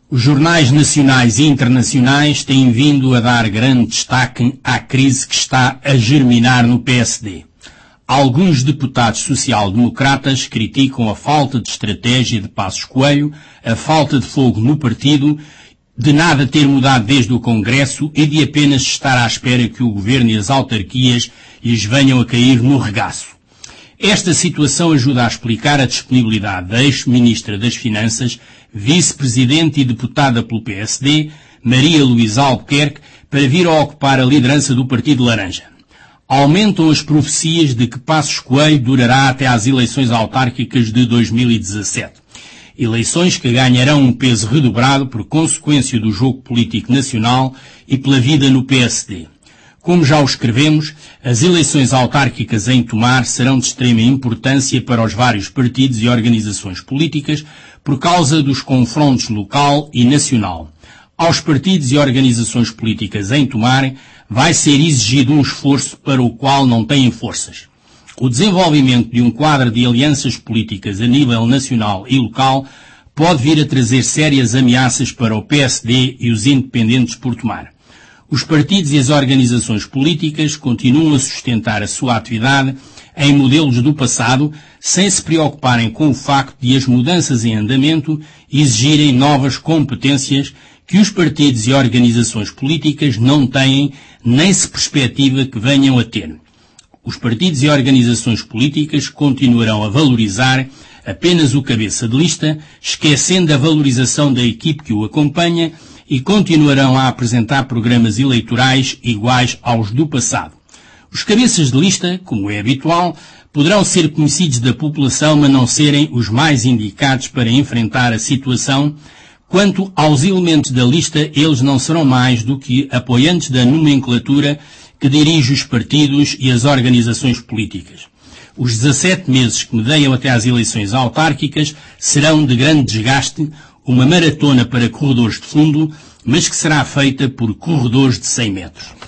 Os jornais nacionais e internacionais têm vindo a dar grande destaque à crise que está a germinar no PSD. Alguns deputados social-democratas criticam a falta de estratégia de Passos Coelho, a falta de fogo no partido, de nada ter mudado desde o Congresso e de apenas estar à espera que o governo e as autarquias lhes venham a cair no regaço. Esta situação ajuda a explicar a disponibilidade da ex-ministra das Finanças, vice-presidente e deputada pelo PSD, Maria Luísa Albuquerque, para vir a ocupar a liderança do Partido Laranja. Aumentam as profecias de que Passos Coelho durará até às eleições autárquicas de 2017. Eleições que ganharão um peso redobrado por consequência do jogo político nacional e pela vida no PSD. Como já o escrevemos, as eleições autárquicas em Tomar serão de extrema importância para os vários partidos e organizações políticas por causa dos confrontos local e nacional. Aos partidos e organizações políticas em Tomar vai ser exigido um esforço para o qual não têm forças. O desenvolvimento de um quadro de alianças políticas a nível nacional e local pode vir a trazer sérias ameaças para o PSD e os independentes por Tomar. Os partidos e as organizações políticas continuam a sustentar a sua atividade em modelos do passado, sem se preocuparem com o facto de as mudanças em andamento exigirem novas competências que os partidos e organizações políticas não têm nem se perspectiva que venham a ter. Os partidos e organizações políticas continuarão a valorizar apenas o cabeça de lista, esquecendo a valorização da equipe que o acompanha, e continuarão a apresentar programas eleitorais iguais aos do passado. Os cabeças de lista, como é habitual, poderão ser conhecidos da população, mas não serem os mais indicados para enfrentar a situação. Quanto aos elementos da lista, eles não serão mais do que apoiantes da nomenclatura que dirige os partidos e as organizações políticas. Os 17 meses que medeiam até às eleições autárquicas serão de grande desgaste, uma maratona para corredores de fundo, mas que será feita por corredores de 100 metros.